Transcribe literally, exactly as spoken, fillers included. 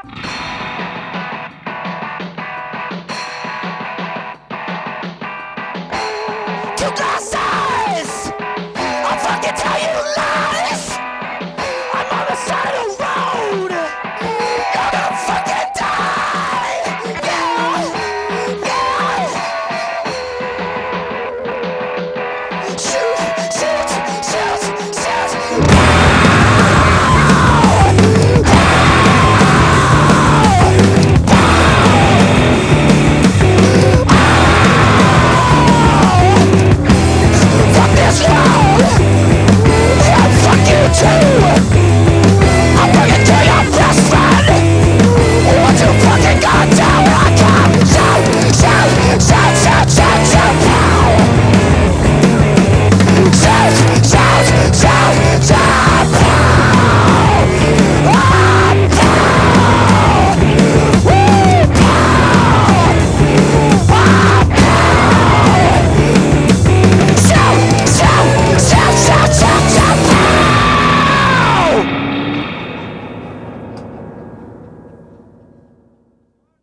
Two glasses! I'll fucking tell you lies! I'm on the side of the road!